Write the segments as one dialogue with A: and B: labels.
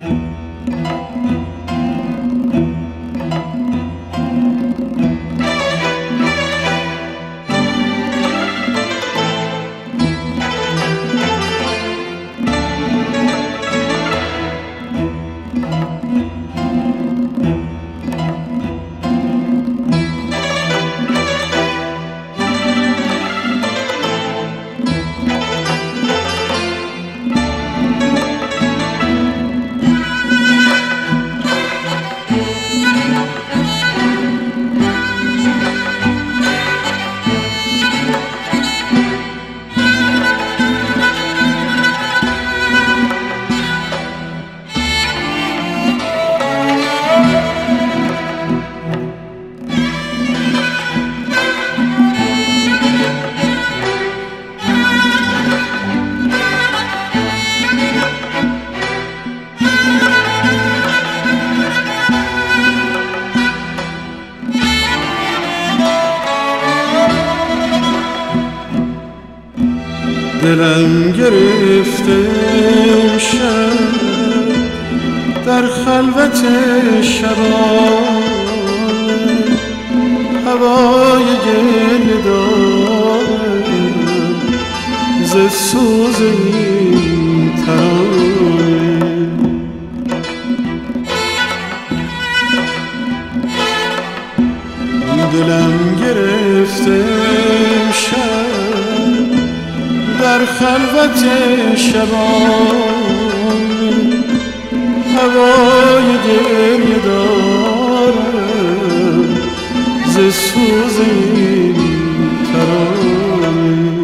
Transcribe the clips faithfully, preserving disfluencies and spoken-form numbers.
A: دلم گرفته شب در خلوت شبان، هوای گریه دارم ز سوز این ترانه. دلم گرفته شب در خلوت شبان، هوای گریه دارم ز سوز این ترانه.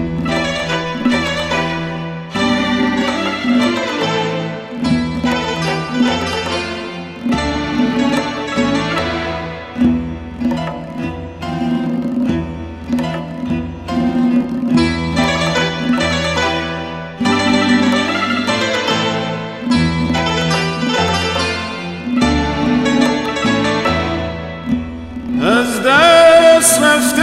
A: از دست رفته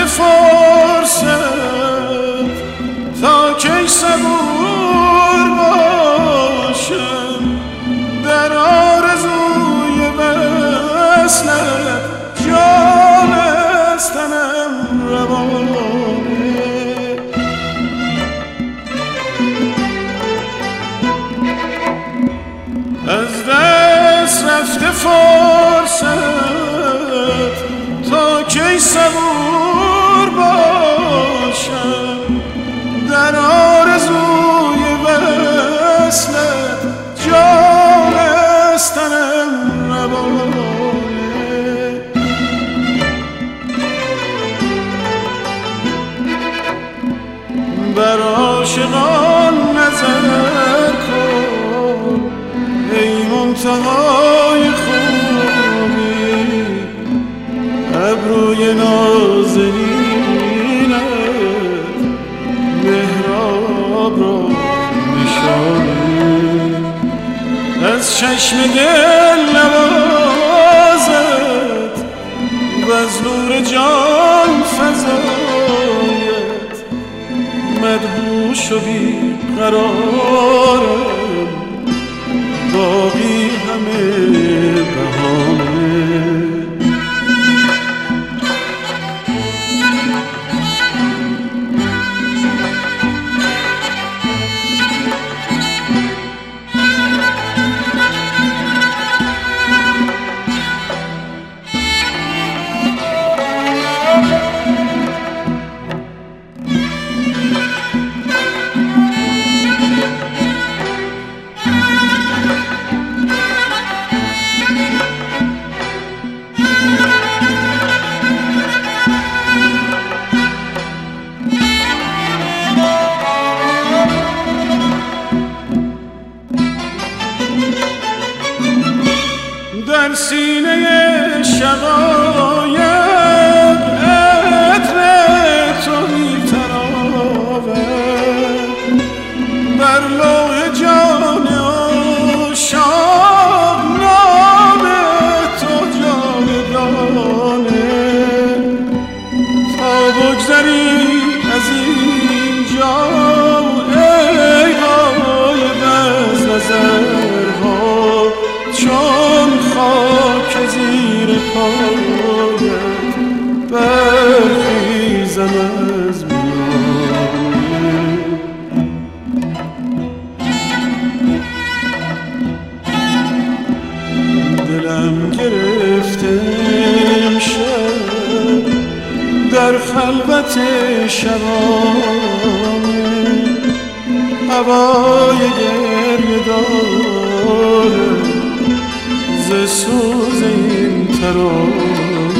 A: فرصت تا کی صبور باشم، در آرزوی وصلت جان از تنم روانه. از دست رفته فرصت تا کی صبور باشم، در آرزوی وصلت جان از تنم روانه. بر عاشقان نظر کن ای منتهای خوبی، ابروی نازنینت محراب را نشانه. از چشم دل نوازت و از نور جان فزایت مدهوش و بی قرارم، باقی همه بهانه. در سینه شقایق عطر تو می‌تراود، بر لوح جان عاشق نام تو جاودانه. تا بگذری از اینجا ای های بز نظرها، خلوت شبانه هوای گریه داره ز سوز این ترانه